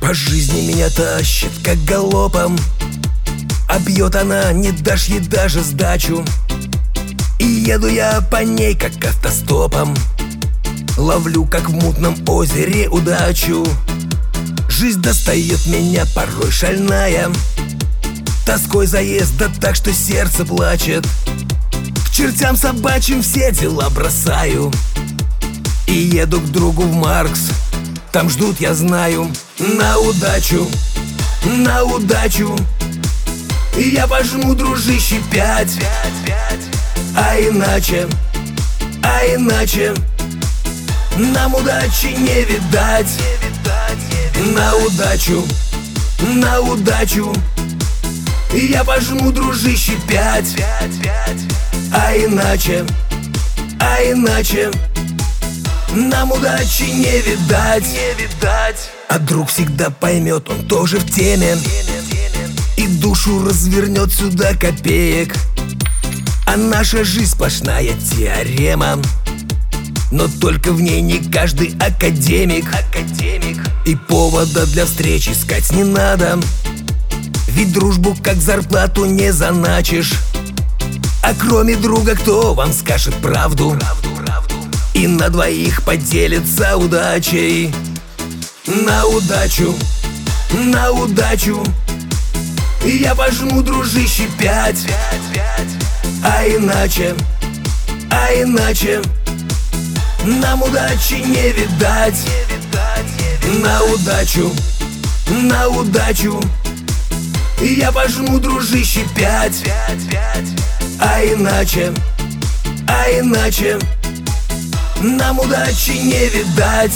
По жизни меня тащит, как галопом, а бьет она, не дашь ей даже сдачу. И еду я по ней, как автостопом, ловлю, как в мутном озере, удачу. Жизнь достает меня, порой шальная, тоской заезда так, что сердце плачет. К чертям собачьим все дела бросаю и еду к другу в Маркс. Там ждут, я знаю, на удачу, на удачу. И я пожму, дружище, 5. А иначе нам удачи не видать. На удачу, на удачу. И я пожму, дружище, 5. А иначе нам удачи не видать. А друг всегда поймет, он тоже в теме, и душу развернет сюда копеек. А наша жизнь сплошная теорема, но только в ней не каждый академик. И повода для встреч искать не надо, ведь дружбу как зарплату не заначишь. А кроме друга кто вам скажет правду и на двоих поделится удачей? На удачу, на удачу. И я пожму, дружище, 5. А иначе нам удачи не видать. На удачу, на удачу. И я пожму, дружище, 5. А иначе нам удачи не видать.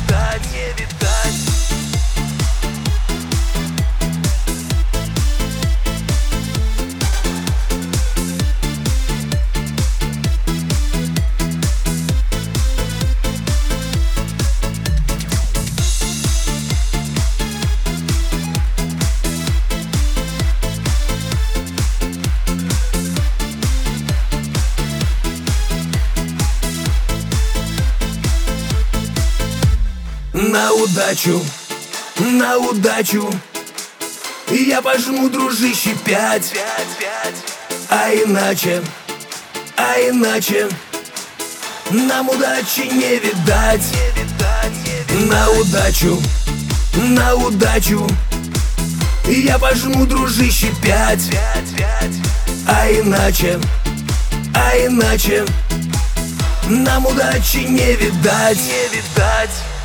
На удачу, на удачу. И я пожму, дружище, 5. А иначе нам удачи не видать. На удачу, на удачу. И я пожму, дружище, 5. А иначе нам удачи не видать.